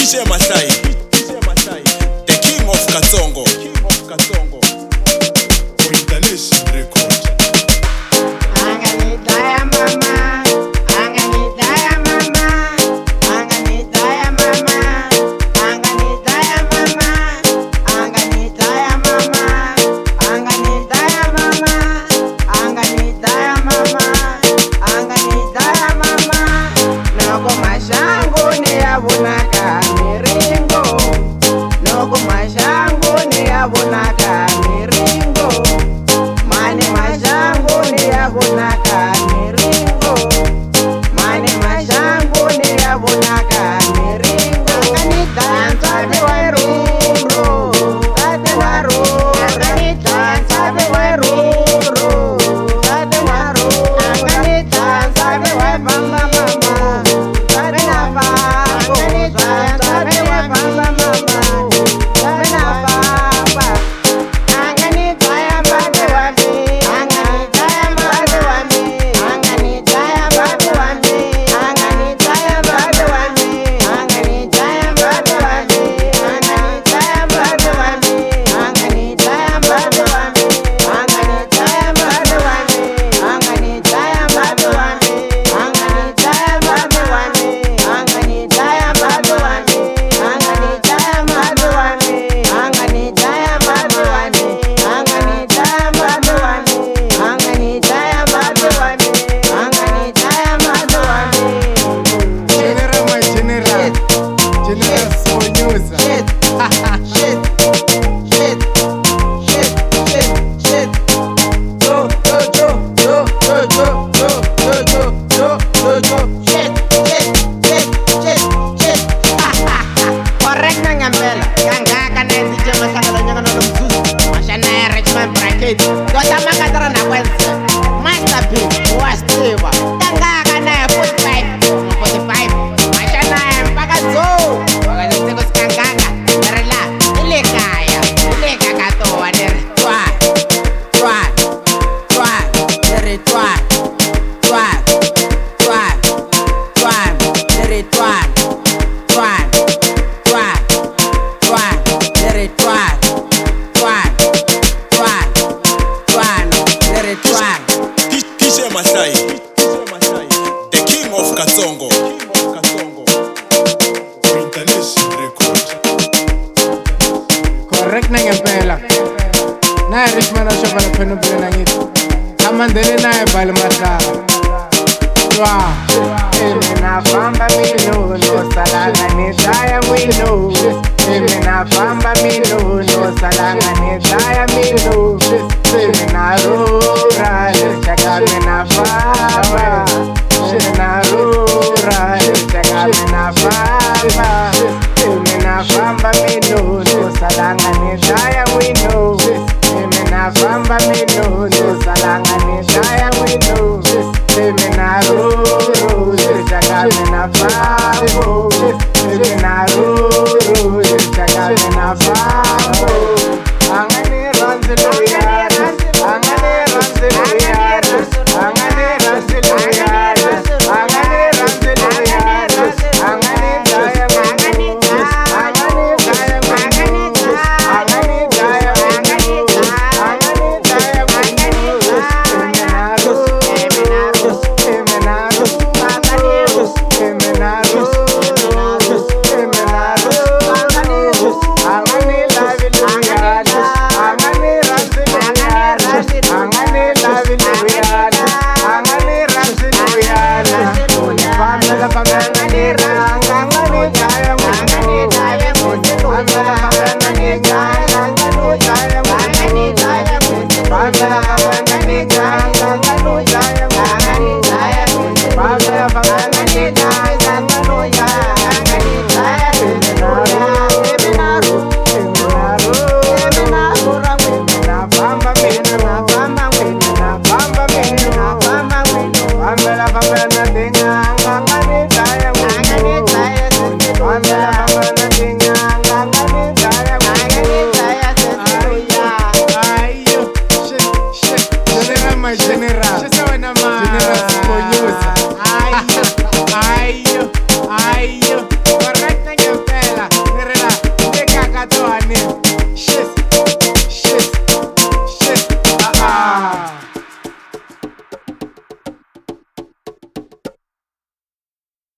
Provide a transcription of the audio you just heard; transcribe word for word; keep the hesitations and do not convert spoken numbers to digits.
J Masai, the king of Katsongo, king of Katsongo, for international record. Bonaka miringo, mane majango ni ya bonaka miringo, mane majango ni ya bonaka miringo. Angani danza de waruro, de waruro, angani danza de waruro, de waruro, angani danza de wamama mama, de navago, angani danza de wamama mama. Kota makatara na kwenza Master P, Wastiwa Tangaka na forty-five forty-five Mashana ya mpaka zoo Waka ziseko skanganga Nerela, ile kaya Ile kakatoa nere Twa, twa, twa Nere twa, twa, twa, twa Nere twa, twa, twa, twa Nere twa, twa D J Masai, the king of Katsongo, for international record. Correct na ngempela. Na Richmond ashoba la peno pena ngithi. Amandele naye bali masaka. Wow. Emina famba mino no salanga ni daya mino. Emina famba mino no salanga ni daya mino. Emina rura chaka mina famba. Emina rura chaka mina famba. Emina famba mino no salanga ni daya mino. Emina famba mino no salanga ni daya mino. Emina rura chaka mina famba. Emina rura chaka mina famba. Angani ranziloya, angani ranziloya, angani ranziloya, angani ranziloya, angani daya, angani daya, angani daya, angani daya, angani daya, emenaros, emenaros, emenaros, emenaros, emenaros, emenaros, angani laviloya. General, general, general, general,